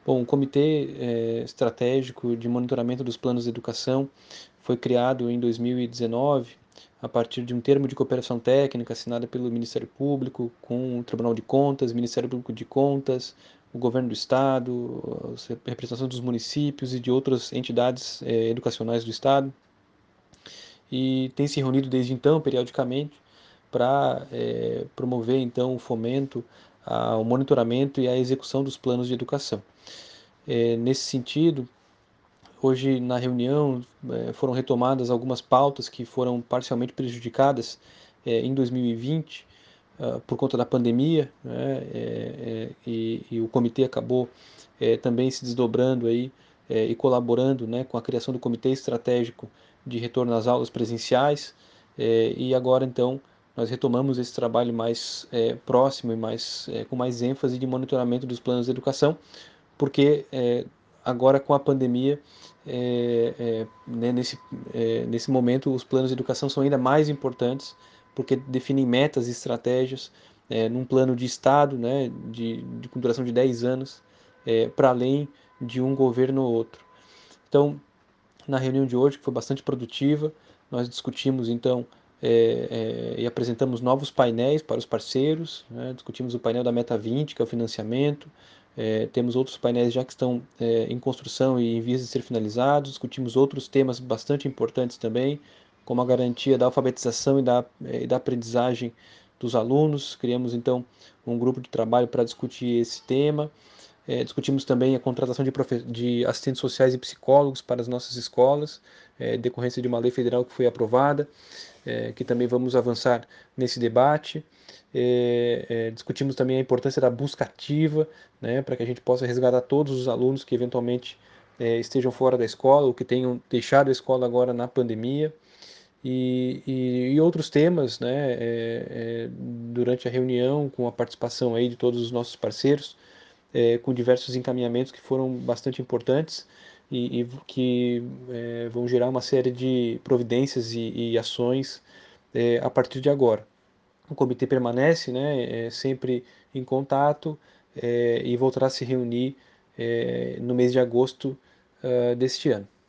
Bom, o Comitê Estratégico de Monitoramento dos Planos de Educação foi criado em 2019, a partir de um termo de cooperação técnica assinado pelo Ministério Público, com o Tribunal de Contas, Ministério Público de Contas, o Governo do Estado, a representação dos municípios e de outras entidades educacionais do Estado. E tem se reunido desde então, periodicamente, para promover então o fomento ao monitoramento e à execução dos planos de educação. Nesse sentido, hoje na reunião foram retomadas algumas pautas que foram parcialmente prejudicadas em 2020 por conta da pandemia, né, e o comitê acabou também se desdobrando aí e colaborando, né, com a criação do Comitê Estratégico de Retorno às Aulas Presenciais, e agora então nós retomamos esse trabalho mais próximo e com mais ênfase de monitoramento dos planos de educação, porque agora com a pandemia, né, nesse momento, os planos de educação são ainda mais importantes, porque definem metas e estratégias num plano de Estado, né, com duração de 10 anos, para além de um governo ou outro. Então, na reunião de hoje, que foi bastante produtiva, nós discutimos então e apresentamos novos painéis para os parceiros, né? Discutimos o painel da Meta 20, que é o financiamento, temos outros painéis já que estão em construção e em vias de ser finalizados, discutimos outros temas bastante importantes também, como a garantia da alfabetização e da aprendizagem dos alunos. Criamos então um grupo de trabalho para discutir esse tema. Discutimos também a contratação de assistentes sociais e psicólogos para as nossas escolas, decorrência de uma lei federal que foi aprovada, que também vamos avançar nesse debate. Discutimos também a importância da busca ativa, né, para que a gente possa resgatar todos os alunos que eventualmente estejam fora da escola ou que tenham deixado a escola agora na pandemia. E outros temas, né, durante a reunião, com a participação aí de todos os nossos parceiros, com diversos encaminhamentos que foram bastante importantes e que vão gerar uma série de providências e ações a partir de agora. O comitê permanece, né, sempre em contato e voltará a se reunir no mês de agosto deste ano.